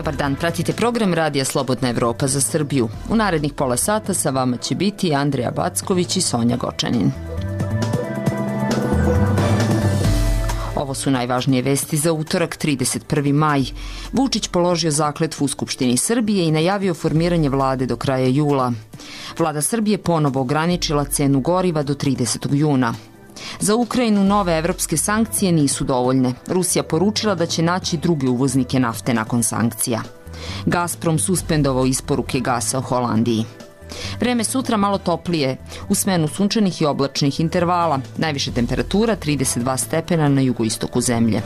Dobar dan, pratite program Radija Slobodna Evropa za Srbiju. U narednih pola sata sa vama će biti Andreja Backović i Sonja Gočanin. Ovo su najvažnije vesti za utorak 31. maj. Vučić položio zakletvu u Skupštini Srbije i najavio formiranje vlade do kraja jula. Vlada Srbije ponovo ograničila cenu goriva do 30. juna. Za Ukrajinu nove evropske sankcije nisu dovoljne. Rusija poručila da će naći druge uvoznike nafte nakon sankcija. Gazprom suspendovao isporuke gasa u Holandiji. Vreme sutra malo toplije, u smenu sunčanih i oblačnih intervala. Najviše temperatura 32 stepena na jugoistoku zemlje.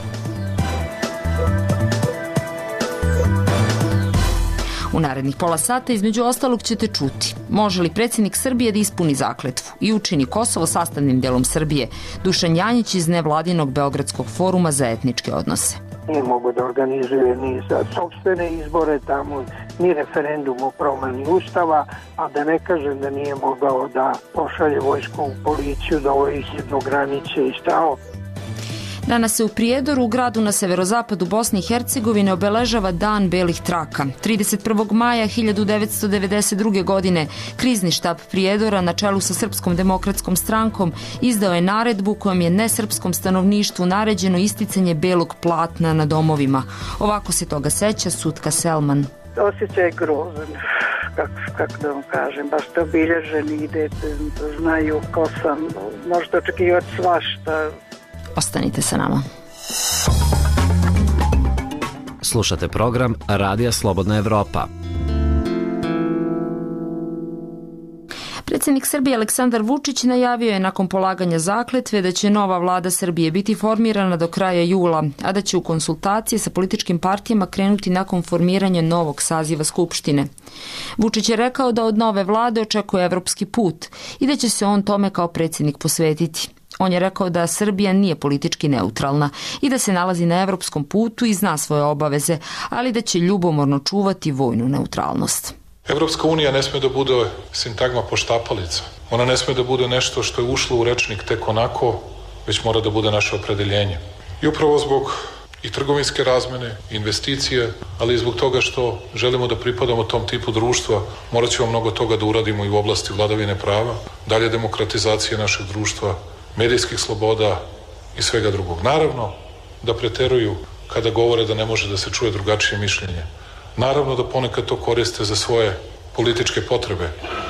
U narednih pola sata između ostalog ćete čuti: može li predsjednik Srbije da ispuni zakletvu i učini Kosovo sastavnim delom Srbije? Dušan Janjić iz nevladinog Beogradskog foruma za etničke odnose. Nije mogo da organizuje ni za sopstvene izbore tamo, ni referendum o promeni ustava, a da ne kažem da nije mogao da pošalje vojsku u policiju, da ovo ih jednograniče i stao. Danas se u Prijedoru, u gradu na severozapadu Bosne i Hercegovine, obeležava Dan belih traka. 31. maja 1992. godine krizni štab Prijedora na čelu sa Srpskom demokratskom strankom izdao je naredbu kojom je nesrpskom stanovništvu naređeno isticanje belog platna na domovima. Ovako se toga seća Sutka Selman. Osjećaj je grozan, kako da vam kažem, baš ste obilježeni, idete, znaju ko sam, možete očekivati svašta. Ostanite sa nama. Slušate program Radija Slobodna Evropa. Predsjednik Srbije Aleksandar Vučić najavio je nakon polaganja zakletve da će nova vlada Srbije biti formirana do kraja jula, a da će u konsultacije sa političkim partijama krenuti nakon formiranja novog saziva Skupštine. Vučić je rekao da od nove vlade očekuje evropski put i da će se on tome kao predsjednik posvetiti. On je rekao da Srbija nije politički neutralna i da se nalazi na evropskom putu i zna svoje obaveze, ali da će ljubomorno čuvati vojnu neutralnost. Evropska unija ne sme da bude sintagma poštapalica. Ona ne sme da bude nešto što je ušlo u rečnik tek onako, već mora da bude naše opredeljenje. I upravo zbog i trgovinske razmene, investicije, ali i zbog toga što želimo da pripadamo tom tipu društva, morat ćemo mnogo toga da uradimo i u oblasti vladavine prava, dalje demokratizacije našeg društva, medijskih sloboda i svega drugog. Naravno da preteruju kada govore da ne može da se čuje drugačije mišljenje. Naravno da ponekad to koriste za svoje političke potrebe,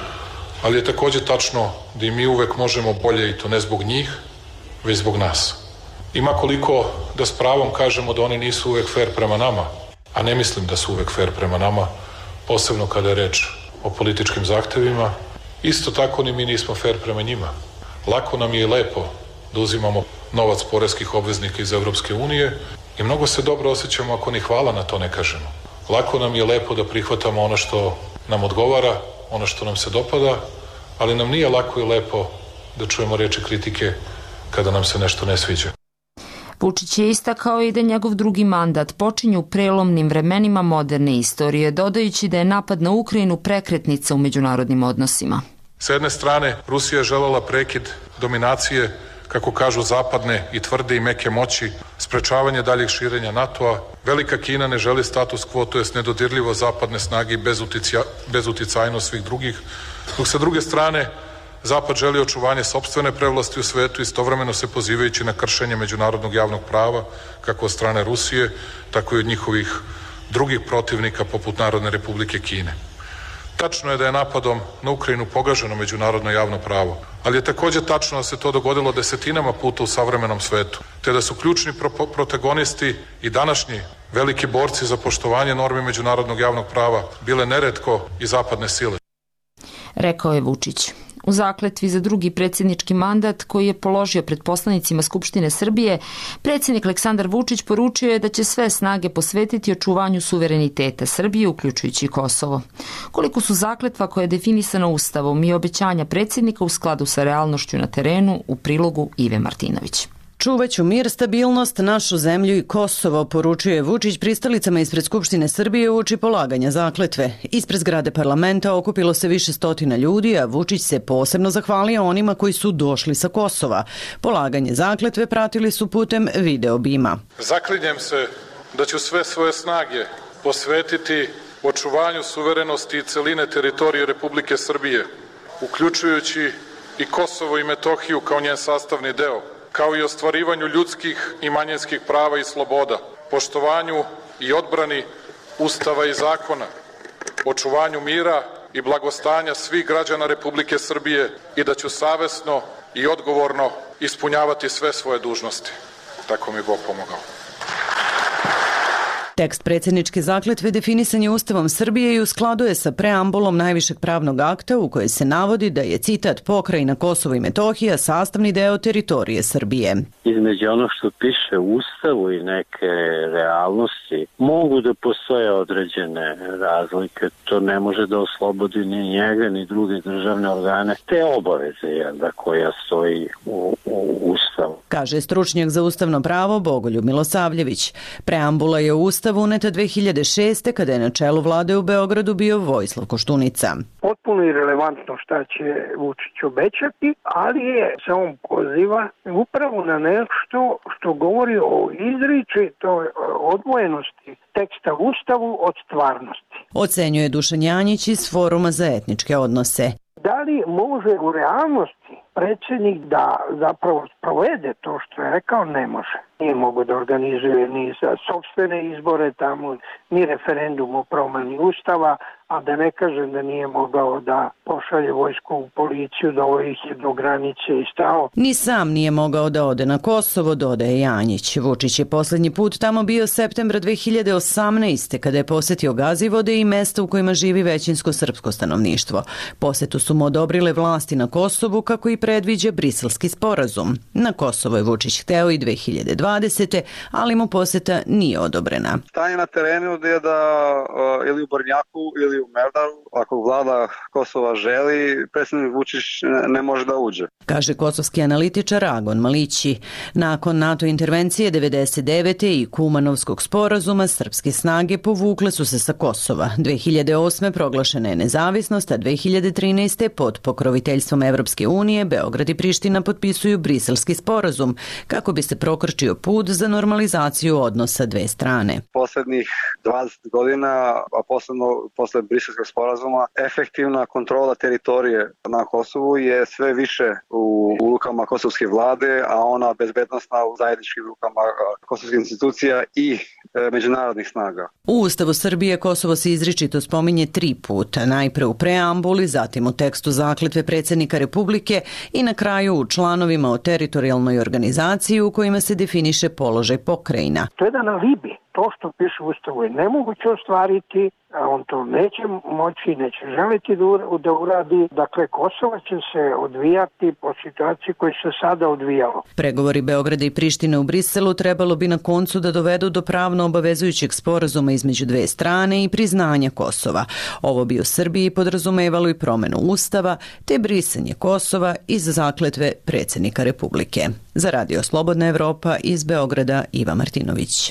ali je također tačno da i mi uvek možemo bolje i to ne zbog njih, već zbog nas. Ima koliko da s pravom kažemo da oni nisu uvek fair prema nama, a ne mislim da su uvek fair prema nama, posebno kada je reč o političkim zahtevima, isto tako ni mi nismo fair prema njima. Lako nam je i lepo da uzimamo novac poreskih obveznika iz Evropske unije i mnogo se dobro osjećamo ako ni hvala na to ne kažemo. Lako nam je lepo da prihvatamo ono što nam odgovara, ono što nam se dopada, ali nam nije lako i lepo da čujemo riječi kritike kada nam se nešto ne sviđa. Vučić je istakao i da njegov drugi mandat počinje u prelomnim vremenima moderne istorije, dodajući da je napad na Ukrajinu prekretnica u međunarodnim odnosima. S jedne strane, Rusija je želela prekid dominacije, kako kažu zapadne i tvrde i meke moći, sprečavanje daljeg širenja NATO-a. Velika Kina ne želi status quo, to jest nedodirljivo zapadne snage i bezuticajnost svih drugih. Dok sa druge strane, Zapad želi očuvanje sopstvene prevlasti u svetu, istovremeno se pozivajući na kršenje međunarodnog javnog prava, kako od strane Rusije, tako i od njihovih drugih protivnika poput Narodne Republike Kine. Tačno je da je napadom na Ukrajinu pogaženo međunarodno javno pravo, ali je također tačno da se to dogodilo desetinama puta u savremenom svetu, te da su ključni protagonisti i današnji veliki borci za poštovanje normi međunarodnog javnog prava bile neretko i zapadne sile. Rekao je Vučić. U zakletvi za drugi predsjednički mandat koji je položio pred poslanicima Skupštine Srbije, predsjednik Aleksandar Vučić poručio je da će sve snage posvetiti očuvanju suvereniteta Srbije, uključujući Kosovo. Koliko su zakletva koja je definisana Ustavom i obećanja predsjednika u skladu sa realnošću na terenu, u prilogu Ive Martinović. Čuvaću mir, stabilnost, našu zemlju i Kosovo, poručuje Vučić pristalicama ispred Skupštine Srbije uoči polaganja zakletve. Ispred zgrade parlamenta okupilo se više stotina ljudi, a Vučić se posebno zahvalio onima koji su došli sa Kosova. Polaganje zakletve pratili su putem video bima. Zaklinjem se da ću sve svoje snage posvetiti očuvanju suverenosti i celine teritorije Republike Srbije, uključujući i Kosovo i Metohiju kao njen sastavni deo, kao i ostvarivanju ljudskih i manjinskih prava i sloboda, poštovanju i odbrani Ustava i zakona, očuvanju mira i blagostanja svih građana Republike Srbije i da ću savesno i odgovorno ispunjavati sve svoje dužnosti. Tako mi Bog pomogao. Tekst predsjedničke zakletve definisan je Ustavom Srbije i u skladu je sa preambulom najvišeg pravnog akta u kojoj se navodi da je, citat, pokrajina Kosovo i Metohija sastavni deo teritorije Srbije. Između ono što piše u Ustavu i neke realnosti mogu da postoje određene razlike. To ne može da oslobodi ni njega ni druge državne organe te obaveze koja stoji u Ustavu. Kaže stručnjak za ustavno pravo Bogoljub Milosavljević. Preambula je u Ustav uneta 2006. kada je na čelu vlade u Beogradu bio Vojislav Koštunica. Potpuno irelevantno šta će Vučić obećati, ali se on poziva upravo na nešto što govori o izričitoj odvojenosti teksta u Ustavu od stvarnosti. Ocenjuje Dušan Janjić iz Foruma za etničke odnose. Da li može u realnosti predsjednik da zapravo sprovede to što je rekao? Ne može. Nije mogo da organizuje ni za sopstvene izbore tamo, ni referendum o promjeni Ustava, a da ne kažem da nije mogao da pošalje vojsku u policiju, da ih je do granice i stao. Ni sam nije mogao da ode na Kosovo, dodaje Janjić. Vučić je posljednji put tamo bio septembra 2018. kada je posjetio Gazivode i mesta u kojima živi većinsko srpsko stanovništvo. Posjetu su mu odobrile vlasti na Kosovu kako i predviđa Briselski sporazum. Na Kosovo je Vučić hteo i 2020. ali mu posjeta nije odobrena. Stanje na terenu je da ili u Brnjaku ili u Merdaru, ako vlada Kosova želi, predsjednik Vučić ne može da uđe. Kaže kosovski analitičar Agon Malići. Nakon NATO intervencije 1999. i Kumanovskog sporazuma, srpske snage povukle su se sa Kosova. 2008. proglašena je nezavisnost, a 2013. pod pokroviteljstvom Evropske unije Beograd i Priština potpisuju Briselski sporazum kako bi se prokrčio put za normalizaciju odnosa dve strane. Poslednjih 20 godina, a posle Briselskog sporazuma, efektivna kontrola teritorije na Kosovu je sve više u rukama kosovske vlade, a ona bezbednostna u zajedničkim rukama kosovskih institucija i međunarodnih snaga. U Ustavu Srbije Kosovo se izričito spominje 3 puta, najpre u preambuli, zatim u tekstu zakletve predsjednika Republike i na kraju u članovima o teritorijalnoj organizaciji u kojima se definiše položaj pokrajina. To je jedan alibi. To što piše u Ustavu je nemoguće ostvariti, a on to neće moći, neće želiti da uradi. Dakle, Kosovo će se odvijati po situaciji koji se sada odvijalo. Pregovori Beograda i Prištine u Briselu trebalo bi na koncu da dovedu do pravno obavezujućeg sporazuma između dve strane i priznanja Kosova. Ovo bi u Srbiji podrazumevalo i promenu Ustava, te brisanje Kosova iz zakletve predsjednika Republike. Za Radio Slobodna Evropa iz Beograda Iva Martinović.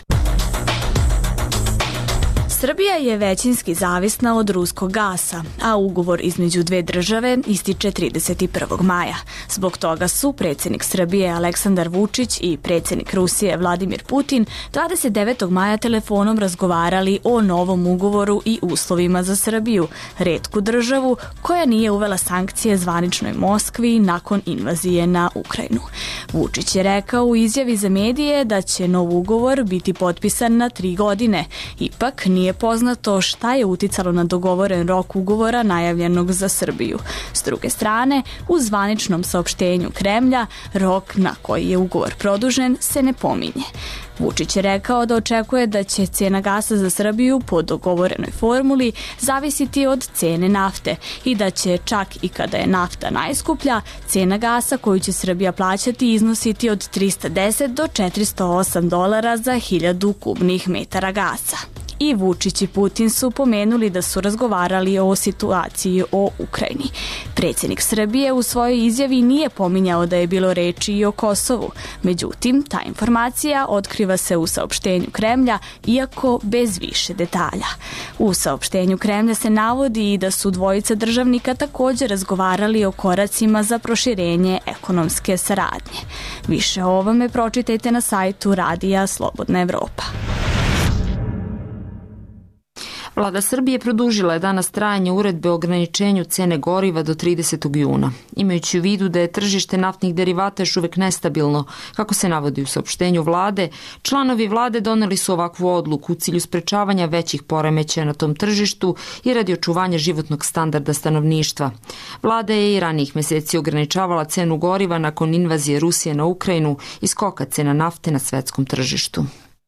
Srbija je većinski zavisna od ruskog gasa, a ugovor između dve države ističe 31. maja. Zbog toga su predsjednik Srbije Aleksandar Vučić i predsjednik Rusije Vladimir Putin 29. maja telefonom razgovarali o novom ugovoru i uslovima za Srbiju, retku državu koja nije uvela sankcije zvaničnoj Moskvi nakon invazije na Ukrajinu. Vučić je rekao u izjavi za medije da će nov ugovor biti potpisan na 3 godine. Ipak nije poznato šta je uticalo na dogovoren rok ugovora najavljenog za Srbiju. S druge strane, u zvaničnom saopštenju Kremlja, rok na koji je ugovor produžen se ne pominje. Vučić je rekao da očekuje da će cena gasa za Srbiju po dogovorenoj formuli zavisiti od cene nafte i da će čak i kada je nafta najskuplja, cena gasa koju će Srbija plaćati iznositi od $310 do $408 za 1000 kubnih metara gasa. I Vučić i Putin su pomenuli da su razgovarali o situaciji o Ukrajini. Predsjednik Srbije u svojoj izjavi nije pominjao da je bilo reči i o Kosovu. Međutim, ta informacija otkriva se u saopštenju Kremlja, iako bez više detalja. U saopštenju Kremlja se navodi i da su dvojica državnika također razgovarali o koracima za proširenje ekonomske saradnje. Više o ovome pročitajte na sajtu Radija Slobodna Evropa. Vlada Srbije produžila je danas trajanje uredbe o ograničenju cene goriva do 30. juna. Imajući u vidu da je tržište naftnih derivata još uvek nestabilno, kako se navodi u saopštenju vlade, članovi vlade doneli su ovakvu odluku u cilju sprečavanja većih poremećaja na tom tržištu i radi očuvanja životnog standarda stanovništva. Vlada je i ranijih meseci ograničavala cenu goriva nakon invazije Rusije na Ukrajinu i skoka cena nafte na svetskom tržištu.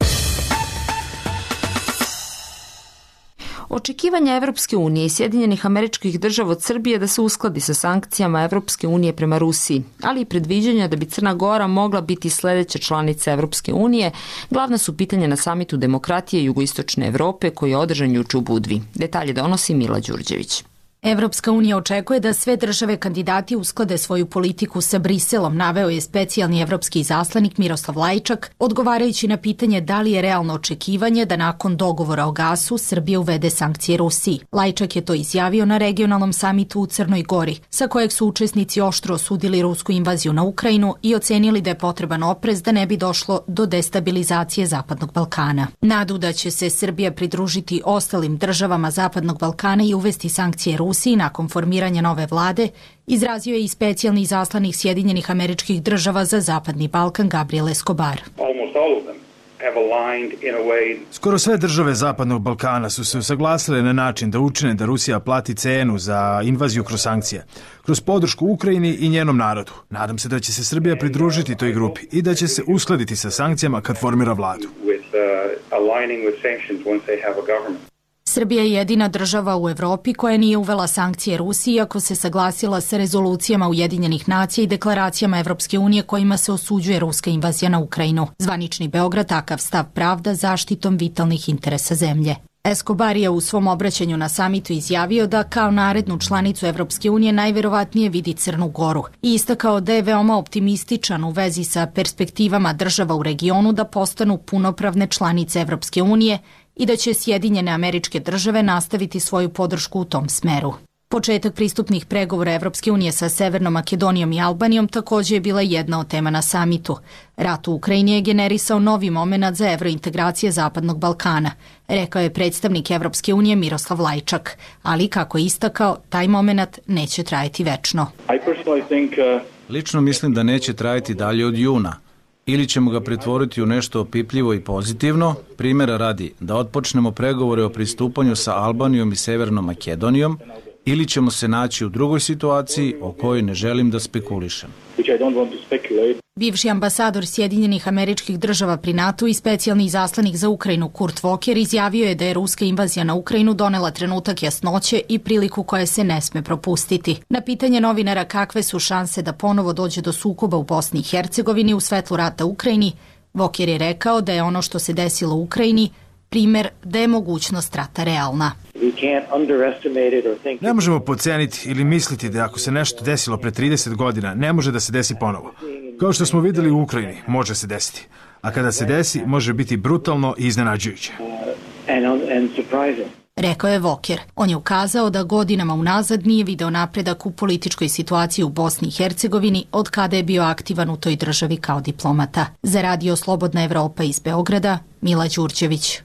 Očekivanja Evropske unije i Sjedinjenih Američkih Država od Srbije da se uskladi sa sankcijama Evropske unije prema Rusiji, ali i predviđanja da bi Crna Gora mogla biti sledeća članica Evropske unije, glavna su pitanja na samitu demokratije Jugoistočne Evrope koji je održan juče u Budvi. Detalje donosi Mila Đurđević. Evropska unija očekuje da sve države kandidati usklade svoju politiku sa Briselom, naveo je specijalni evropski izaslanik Miroslav Lajčak, odgovarajući na pitanje da li je realno očekivanje da nakon dogovora o gasu Srbija uvede sankcije Rusiji. Lajčak je to izjavio na regionalnom samitu u Crnoj Gori, sa kojeg su učesnici oštro osudili rusku invaziju na Ukrajinu i ocenili da je potreban oprez da ne bi došlo do destabilizacije Zapadnog Balkana. Nadu da će se Srbija pridružiti ostalim državama Zapadnog Balkana i uvesti sankcije Rusiji nakon formiranja nove vlade, izrazio je i specijalni izaslanik Sjedinjenih Američkih Država za Zapadni Balkan Gabriel Escobar. Skoro sve države Zapadnog Balkana su se usaglasile na način da učine da Rusija plati cenu za invaziju kroz sankcije, kroz podršku Ukrajini i njenom narodu. Nadam se da će se Srbija pridružiti toj grupi i da će se uskladiti sa sankcijama kad formira vladu. Srbija je jedina država u Evropi koja nije uvela sankcije Rusiji, iako se saglasila sa rezolucijama Ujedinjenih nacija i deklaracijama Evropske unije kojima se osuđuje ruska invazija na Ukrajinu. Zvanični Beograd takav stav pravda zaštitom vitalnih interesa zemlje. Escobar je u svom obraćanju na samitu izjavio da kao narednu članicu Evropske unije najverovatnije vidi Crnu Goru i istakao da je veoma optimističan u vezi sa perspektivama država u regionu da postanu punopravne članice Evropske unije i da će Sjedinjene Američke Države nastaviti svoju podršku u tom smeru. Početak pristupnih pregovora Evropske unije sa Severnom Makedonijom i Albanijom takođe je bila jedna od tema na samitu. Rat u Ukrajini je generisao novi momenat za evrointegracije Zapadnog Balkana, rekao je predstavnik Evropske unije Miroslav Lajčak, ali kako je istakao, taj momenat neće trajati večno. Lično mislim da neće trajati dalje od juna. Ili ćemo ga pretvoriti u nešto opipljivo i pozitivno, primjera radi da otpočnemo pregovore o pristupanju sa Albanijom i Severnom Makedonijom, ili ćemo se naći u drugoj situaciji o kojoj ne želim da spekulišem. Bivši ambasador Sjedinjenih Američkih Država pri NATO i specijalni izaslanik za Ukrajinu Kurt Volker izjavio je da je ruska invazija na Ukrajinu donela trenutak jasnoće i priliku koja se ne sme propustiti. Na pitanje novinara kakve su šanse da ponovo dođe do sukoba u Bosni i Hercegovini u svetlu rata u Ukrajini, Volker je rekao da je ono što se desilo u Ukrajini primer da je mogućnost rata realna. Ne možemo podceniti ili misliti da ako se nešto desilo pre 30 godina, ne može da se desi ponovo. Kao što smo videli u Ukrajini, može se desiti. A kada se desi, može biti brutalno i iznenađujuće. Rekao je Volker. On je ukazao da godinama unazad nije video napredak u političkoj situaciji u Bosni i Hercegovini od kada je bio aktivan u toj državi kao diplomata. Za Radio Slobodna Evropa iz Beograda, Mila Đurđević.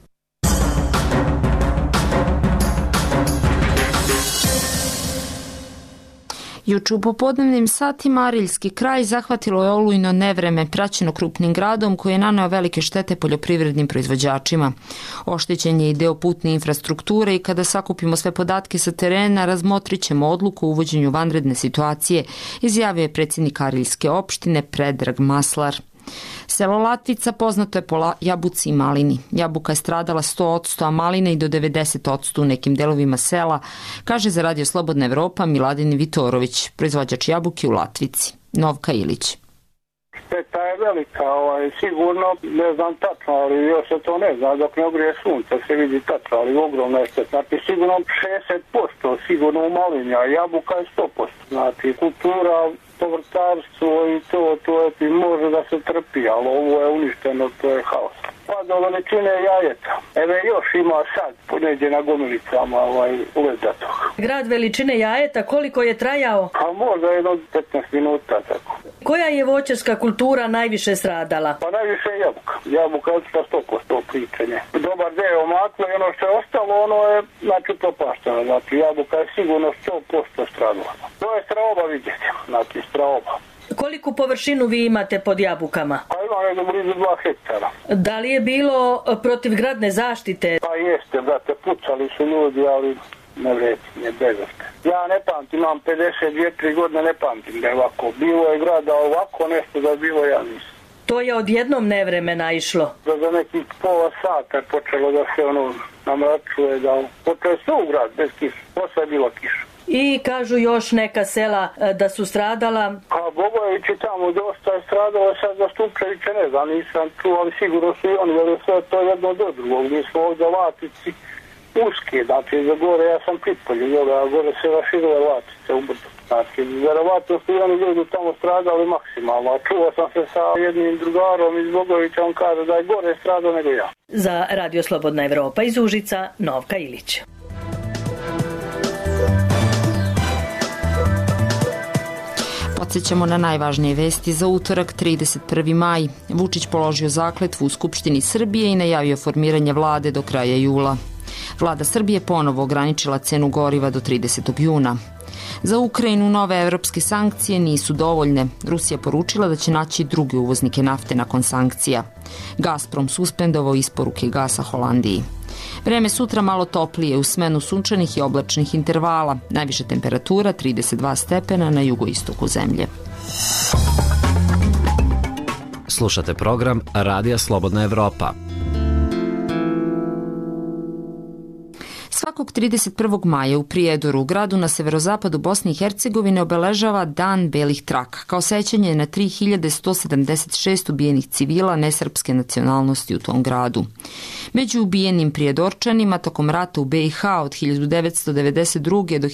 Juče u popodnevnim satima Ariljski kraj zahvatilo je olujno nevreme praćeno krupnim gradom koji je naneo velike štete poljoprivrednim proizvođačima. Oštećen je i deo putne infrastrukture i kada sakupimo sve podatke sa terena razmotrit ćemo odluku o uvođenju vanredne situacije, izjavio je predsjednik Ariljske opštine Predrag Maslar. Selo Latvica poznato je po jabuci i malini. Jabuka je stradala 100%, a maline i do 90% u nekim delovima sela, kaže za Radio Slobodna Evropa Miladin Vitorović, proizvođač jabuke u Latvici. Novka Ilić. Šteta je velika, sigurno, ne znam tačno, ali još se to ne zna, dok ne ogrije sunce se vidi tačno, ali ogromna je šteta. Znači sigurno 60%, sigurno u malini, a jabuka je 100%. Znači kultura, povrtarstvo i to može da se trpi, ali ovo je uništeno, to je haos. pa do veličine jajeta. Evo još ima sad, negdje na gomilicama uvezatog. Grad veličine jajeta, koliko je trajao? Pa možda jedno 15 minuta, tako. Koja je voćarska kultura najviše stradala? Pa najviše jabuka. Jabuka je pa 100% pričanje. Dobar deo omaklo i ono što je ostalo, ono je, znači, propašteno. Znači, jabuka je sigurno 100% stradala. To je straoba vidjeti, znači, straoba. Koliku površinu vi imate pod jabukama? Pa imam jedno blizu 2 hektara. Da li je bilo protivgradne zaštite? Pa jeste, brate, pucali su ljudi, ali ne vreti, ne bezošte. Ja ne pamtim, imam 52-3 godine, ne pamtim da je ovako. Bilo je grada ovako nešto da bilo, ja nisam. To je odjednom nevremena išlo? Za nekih pola sata je počelo da se namračuje, da počeo se u grad bez kiša, posle je bilo kiša. I kažu još neka sela da su stradala. A Bogojevići tamo dosta je stradalo, sad za Stupčeviće ne znam, nisam čuo, ali sigurno su i oni, jer je sve to jedno do drugog. Mi smo ovdje Latici uske, znači za gore ja sam Pripolje, a gore se raširuje Latice u brdu. Znači, verovatno su i oni ljudi tamo stradali maksimalno, a čuo sam se sa jednim drugarom iz Bogojevića, on kaže da je gore stradao nego ja. Za Radio Slobodna Evropa iz Užica, Novka Ilić. Podsjećamo na najvažnije vesti za utorak 31. maj. Vučić položio zakletvu u Skupštini Srbije i najavio formiranje vlade do kraja jula. Vlada Srbije ponovo ograničila cenu goriva do 30. juna. Za Ukrajinu nove evropske sankcije nisu dovoljne. Rusija poručila da će naći druge uvoznike nafte nakon sankcija. Gazprom suspendovao isporuke gasa Holandiji. Vreme sutra malo toplije u smenu sunčanih i oblačnih intervala. Najviša temperatura 32 stepena na jugoistoku zemlje. Slušate program Radija Slobodna Evropa. Svakog 31. maja u Prijedoru, gradu na severozapadu Bosne i Hercegovine, obeležava Dan belih traka, kao sećanje na 3176 ubijenih civila nesrpske nacionalnosti u tom gradu. Među ubijenim Prijedorčanima tokom rata u BiH od 1992. do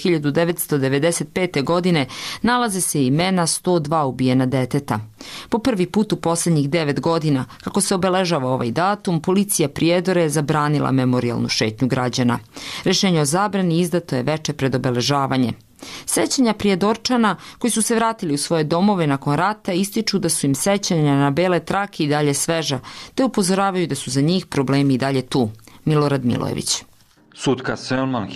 1995. godine nalaze se imena 102 ubijena deteta. Po prvi put u posljednjih 9 godina, kako se obeležava ovaj datum, policija Prijedore je zabranila memorijalnu šetnju građana. Rešenje o zabrani izdato je veče pred obeležavanje. Sećanja Prijedorčana koji su se vratili u svoje domove nakon rata ističu da su im sećanja na bele trake i dalje sveža, te upozoravaju da su za njih problemi i dalje tu. Milorad Milojević. Sutka Selman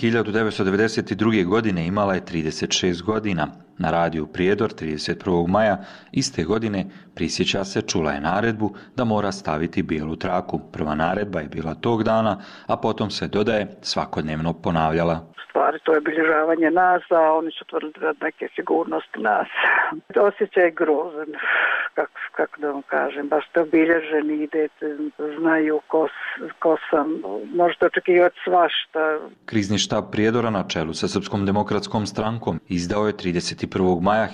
1992. godine imala je 36 godina. Na radiju Prijedor 31. maja iste godine prisjeća se, čula je naredbu da mora staviti bijelu traku. Prva naredba je bila tog dana, a potom se, dodaje, svakodnevno ponavljala. Stvari, to je obilježavanje nas, a oni su tvrdili da neke sigurnosti nas. Osjećaj je grozan, kako da vam kažem, baš ste obilježeni, idete, znaju ko sam, možete očekivati svašta. Krizni štab Prijedora na čelu sa Srpskom demokratskom strankom izdao je 31. maja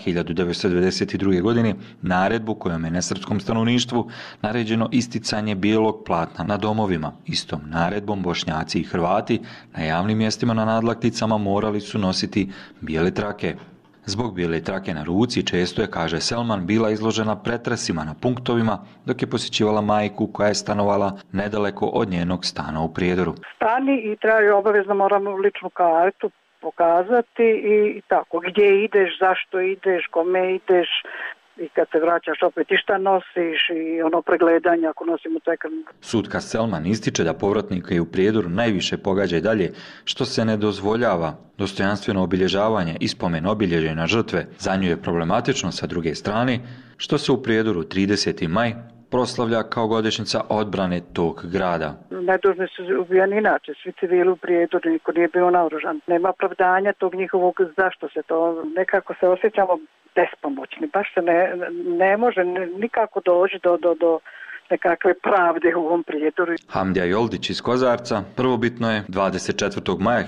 1992. godine naredbu kojom je nesrpskom stanovništvu naređeno isticanje bijelog platna na domovima. Istom naredbom Bošnjaci i Hrvati na javnim mjestima na nadlakticama morali su nositi bijele trake. Zbog bijele trake na ruci često je, kaže Selman, bila izložena pretresima na punktovima dok je posjećivala majku koja je stanovala nedaleko od njenog stana u Prijedoru. Stani i trebaju obavezno, moramo ličnu kartu pokazati i tako, gdje ideš, zašto ideš, kome ideš, i kad se vraćaš opet i šta nosiš i ono pregledanje ako nosimo tekan. Sutka Selman ističe da povratnike u Prijedoru najviše pogađa i dalje što se ne dozvoljava dostojanstveno obilježavanje i spomen obilježja na žrtve. Za nju je problematično sa druge strane što se u Prijedoru 30. maj proslavlja kao godišnjica odbrane tog grada. Nedužni su ubijani inače, svi civili u Prijedoru, niko nije bio naoružan. Nema opravdanja tog njihovog, zašto se to, nekako se osjećamo bespomoćni, baš se ne može nikako doći do nekakve pravde u ovom Prijedoru. Hamdija Joldić iz Kozarca prvobitno je 24. maja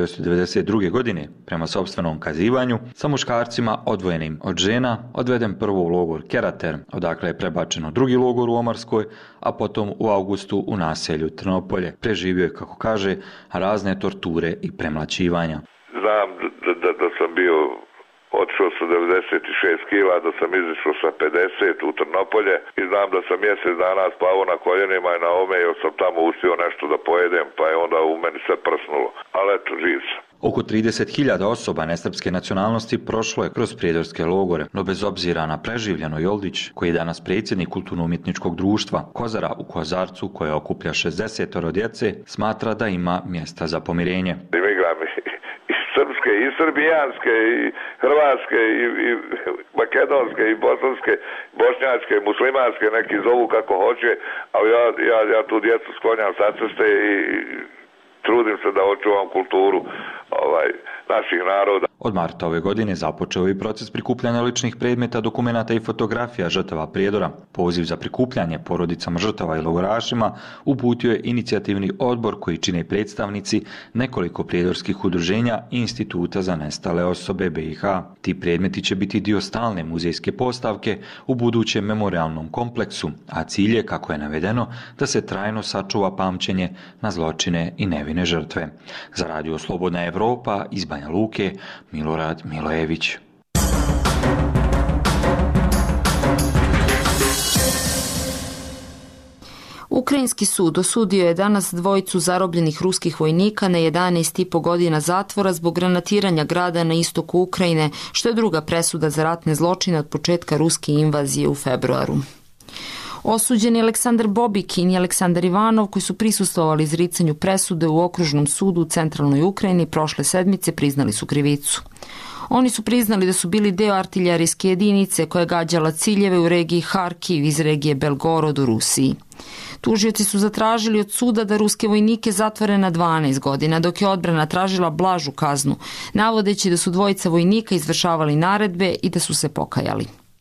1992. godine prema sopstvenom kazivanju sa muškarcima odvojenim od žena odveden prvo u logor Kerater, odakle je prebačeno drugi logor u Omarskoj, a potom u avgustu u naselju Trnopolje. Preživio je, kako kaže, razne torture i premlaćivanja. Znam da sam bio otišao sa 96 kila, da sam izišao sa 50 u Trnopolje i znam da sam mjesec dana spavao na koljenima i na ome, jer sam tamo uspio nešto da pojedem, pa je onda u meni sve prsnulo. Ali eto, živ sam. Oko 30.000 osoba nesrpske nacionalnosti prošlo je kroz prijedorske logore, no bez obzira na preživljeno Joldić, koji je danas predsjednik kulturno-umjetničkog društva Kozara u Kozarcu, koje okuplja 60 djece, smatra da ima mjesta za pomirenje. Igram i srpske, i srbijanske, i hrvatske, i makedonske, i bosanske, bošnjačke, muslimanske, neki zovu kako hoće, ali ja tu djecu sklonjam sa ceste i trudim se da očuvam kulturu naših naroda. Od marta ove godine započeo je proces prikupljanja ličnih predmeta, dokumenata i fotografija žrtava Prijedora. Poziv za prikupljanje porodicama žrtava i logorašima uputio je inicijativni odbor koji čine predstavnici nekoliko prijedorskih udruženja i Instituta za nestale osobe BiH. Ti predmeti će biti dio stalne muzejske postavke u budućem memorialnom kompleksu, a cilj je, kako je navedeno, da se trajno sačuva pamćenje na zločine i nevine žrtve. Za Radio Slobodna Evropa iz Banja Luke, Milorad Milojević. Ukrajinski sud osudio je danas dvojicu zarobljenih ruskih vojnika na 11,5 godina zatvora zbog granatiranja grada na istoku Ukrajine, što je druga presuda za ratne zločine od početka ruske invazije u februaru. Osuđeni Aleksandar Bobikin i Aleksandar Ivanov, koji su prisustvovali izricanju presude u okružnom sudu u centralnoj Ukrajini prošle sedmice, priznali su krivicu. Oni su priznali da su bili deo artiljerijske jedinice koja je gađala ciljeve u regiji Harkiv iz regije Belgorod u Rusiji. Tužioci su zatražili od suda da ruske vojnike zatvore na 12 godina, dok je odbrana tražila blažu kaznu, navodeći da su dvojica vojnika izvršavali naredbe i da su se pokajali.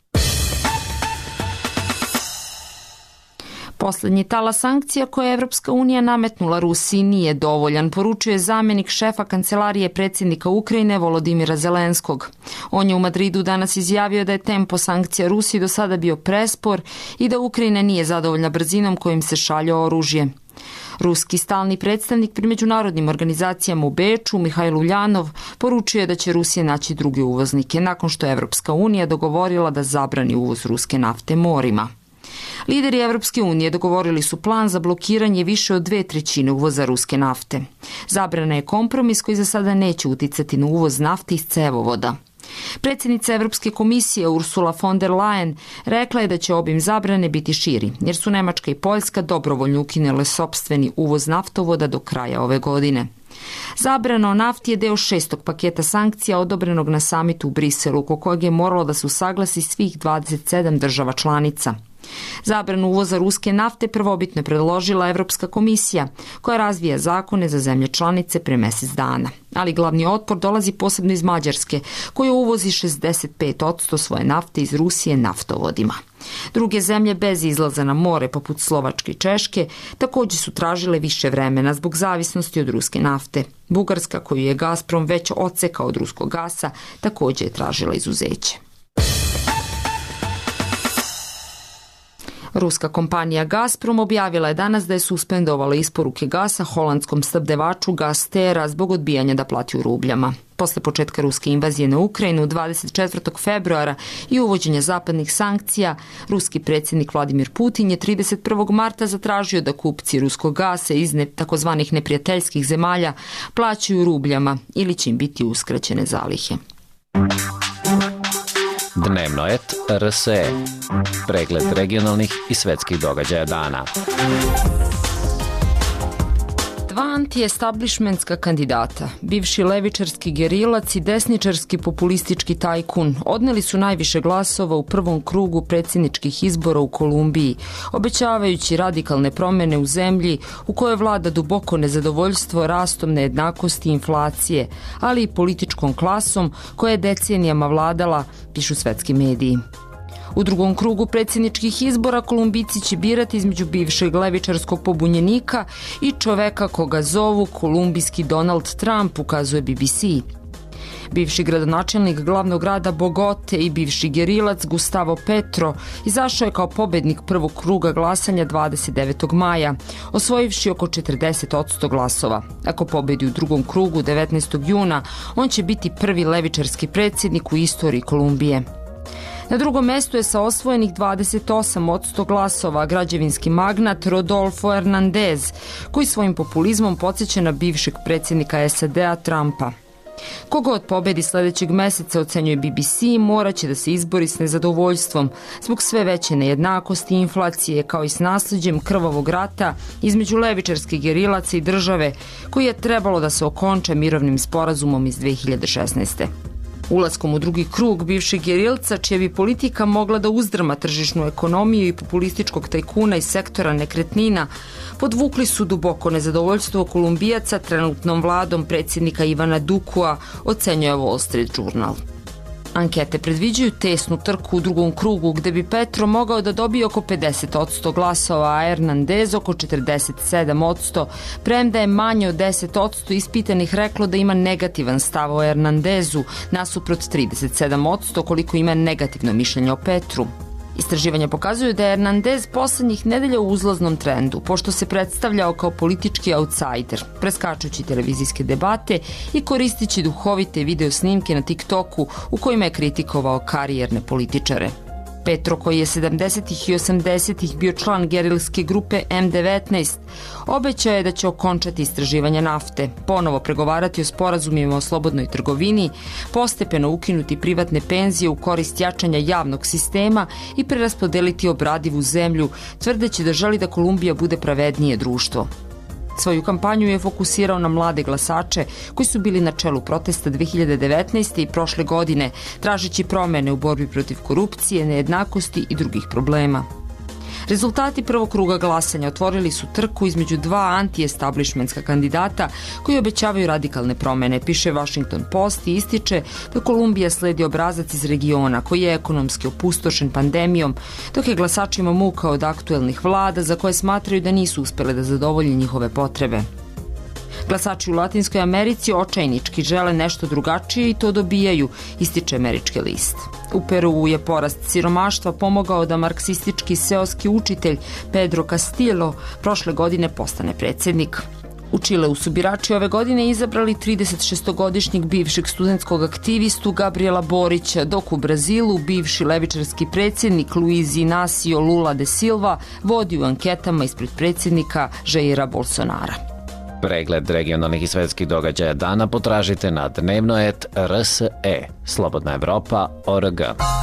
Poslednji talas sankcija koje je Evropska unija nametnula Rusiji nije dovoljan, poručuje zamjenik šefa kancelarije predsjednika Ukrajine Volodimira Zelenskog. On je u Madridu danas izjavio da je tempo sankcija Rusiji do sada bio prespor i da Ukrajina nije zadovoljna brzinom kojim se šalje oružje. Ruski stalni predstavnik pri međunarodnim organizacijama u Beču, Mihajl Uljanov, poručio je da će Rusija naći druge uvoznike nakon što je Evropska unija dogovorila da zabrani uvoz ruske nafte morima. Lideri Evropske unije dogovorili su plan za blokiranje više od 2/3 uvoza ruske nafte. Zabrana je kompromis koji za sada neće uticati na uvoz nafte iz cevovoda. Predsjednica Evropske komisije Ursula von der Leyen rekla je da će obim zabrane biti širi, jer su Nemačka i Poljska dobrovoljno ukinule sopstveni uvoz naftovoda do kraja ove godine. Zabrana o nafti je deo 6. paketa sankcija odobrenog na samitu u Briselu, oko kojeg je moralo da se usaglasi svih 27 država članica. Zabranu uvoza ruske nafte prvobitno je predložila Evropska komisija, koja razvija zakone za zemlje članice pre mjesec dana. Ali glavni otpor dolazi posebno iz Mađarske, koja uvozi 65% svoje nafte iz Rusije naftovodima. Druge zemlje bez izlaza na more, poput Slovačke i Češke, također su tražile više vremena zbog zavisnosti od ruske nafte. Bugarska, koju je Gazprom već odsekao od ruskog gasa, također je tražila izuzeće. Ruska kompanija Gazprom objavila je danas da je suspendovala isporuke gasa holandskom snabdevaču Gaztera zbog odbijanja da plati u rubljama. Posle početka ruske invazije na Ukrajinu 24. februara i uvođenja zapadnih sankcija, ruski predsjednik Vladimir Putin je 31. marta zatražio da kupci ruskog gasa iz takozvanih neprijateljskih zemalja plaćaju rubljama ili će im biti uskraćene zalihe. Dnevno et RSE. Pregled regionalnih i svetskih događaja dana. Dva anti-establishmentska kandidata, bivši levičarski gerilac i desničarski populistički tajkun, odneli su najviše glasova u prvom krugu predsjedničkih izbora u Kolumbiji, obećavajući radikalne promjene u zemlji u kojoj vlada duboko nezadovoljstvo rastom nejednakosti i inflacije, ali i političkom klasom koja je decenijama vladala, pišu svetski mediji. U drugom krugu predsjedničkih izbora Kolumbijci će birati između bivšeg levičarskog pobunjenika i čoveka koga zovu kolumbijski Donald Trump, ukazuje BBC. Bivši gradonačelnik glavnog grada Bogote i bivši gerilac Gustavo Petro izašao je kao pobednik prvog kruga glasanja 29. maja, osvojivši oko 40% glasova. Ako pobedi u drugom krugu 19. juna, on će biti prvi levičarski predsjednik u istoriji Kolumbije. Na drugom mestu je sa osvojenih 28% glasova građevinski magnat Rodolfo Hernandez, koji svojim populizmom podsjeća na bivšeg predsjednika SAD-a Trumpa. Kogod pobedi sledećeg meseca, ocenjuje BBC, moraće da se izbori s nezadovoljstvom zbog sve veće nejednakosti i inflacije, kao i s nasleđem krvavog rata između levičarskih gerilaca i države, koji je trebalo da se okonča mirovnim sporazumom iz 2016. Ulaskom u drugi krug bivšeg gerilca, čija bi politika mogla da uzdrma tržišnu ekonomiju i populističkog tajkuna iz sektora nekretnina, podvukli su duboko nezadovoljstvo Kolumbijaca trenutnom vladom predsjednika Ivana Dukua, ocenjuje Wall Street Journal. Ankete predviđaju tesnu trku u drugom krugu, gde bi Petro mogao da dobije oko 50% glasova, a Hernandez oko 47%, premda je manje od 10% ispitanih reklo da ima negativan stav o Hernandezu, nasuprot 37% koliko ima negativno mišljenje o Petru. Istraživanja pokazuju da je Hernandez poslednjih nedelja u uzlaznom trendu, pošto se predstavljao kao politički outsider, preskačući televizijske debate i koristići duhovite video snimke na TikToku u kojima je kritikovao karijerne političare. Petro, koji je 70. i 80. bio član gerilske grupe M19, obećao je da će okončati istraživanje nafte, ponovo pregovarati o sporazumima o slobodnoj trgovini, postepeno ukinuti privatne penzije u korist jačanja javnog sistema i preraspodeliti obradivu zemlju, tvrdeći da želi da Kolumbija bude pravednije društvo. Svoju kampanju je fokusirao na mlade glasače koji su bili na čelu protesta 2019. i prošle godine, tražeći promene u borbi protiv korupcije, nejednakosti i drugih problema. Rezultati prvog kruga glasanja otvorili su trku između dva anti-establishmentska kandidata koji obećavaju radikalne promene, piše Washington Post i ističe da Kolumbija sledi obrazac iz regiona koji je ekonomski opustošen pandemijom, dok je glasačima muka od aktuelnih vlada za koje smatraju da nisu uspele da zadovolje njihove potrebe. Glasači u Latinskoj Americi očajnički žele nešto drugačije i to dobijaju, ističe američki list. U Peruu je porast siromaštva pomogao da marksistički seoski učitelj Pedro Castillo prošle godine postane predsjednik. U Čileu su birači ove godine izabrali 36-godišnjeg bivšeg studentskog aktivistu Gabriela Borića, dok u Brazilu bivši levičarski predsjednik Luiz Inácio Lula da Silva vodi u anketama ispred predsjednika Jaira Bolsonara. Pregled regionalnih i svetskih događaja dana potražite na dnevno.rs.e, Slobodna Evropa.org.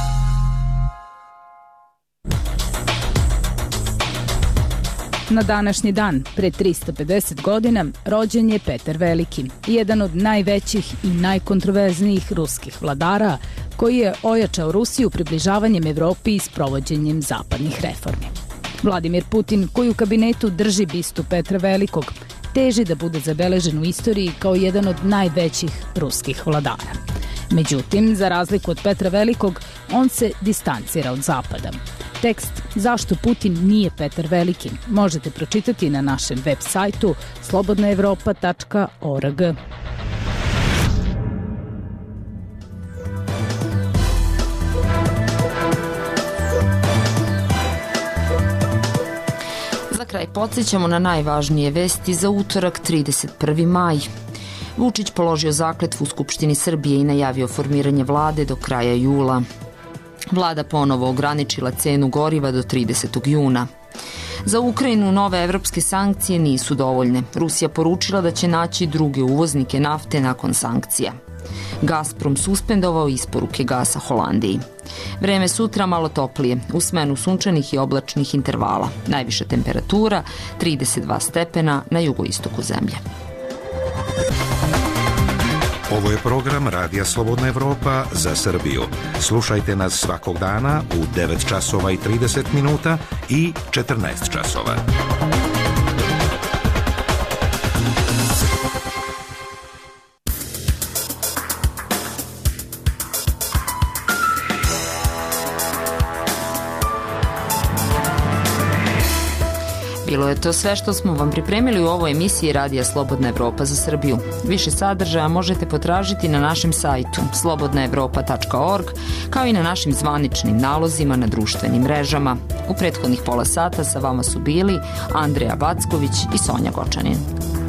Na današnji dan, pre 350 godina, rođen je Petar Veliki, jedan od najvećih i najkontroverznijih ruskih vladara, koji je ojačao Rusiju približavanjem Evropi i sprovođenjem zapadnih reformi. Vladimir Putin, koji u kabinetu drži bistu Petra Velikog, teži da bude zabeležen u istoriji kao jedan od najvećih ruskih vladara. Međutim, za razliku od Petra Velikog, on se distancira od Zapada. Tekst Zašto Putin nije Petar Veliki možete pročitati na našem web sajtu slobodnaevropa.org. Za kraj podsjećamo na najvažnije vesti za utorak 31. maj. Vučić položio zakletvu u Skupštini Srbije i najavio formiranje vlade do kraja jula. Vlada ponovo ograničila cenu goriva do 30. juna. Za Ukrajinu nove evropske sankcije nisu dovoljne. Rusija poručila da će naći druge uvoznike nafte nakon sankcija. Gazprom suspendovao isporuke gasa Holandiji. Vreme sutra malo toplije, u smenu sunčanih i oblačnih intervala. Najviša temperatura 32 stepena na jugoistoku zemlje. Ovo je program Radija Slobodna Evropa za Srbiju. Slušajte nas svakog dana u 9 časova i 30 minuta i 14 časova. Bilo je to sve što smo vam pripremili u ovoj emisiji Radija Slobodna Evropa za Srbiju. Više sadržaja možete potražiti na našem sajtu slobodnaevropa.org, kao i na našim zvaničnim nalozima na društvenim mrežama. U prethodnih pola sata sa vama su bili Andreja Backović i Sonja Gočanin.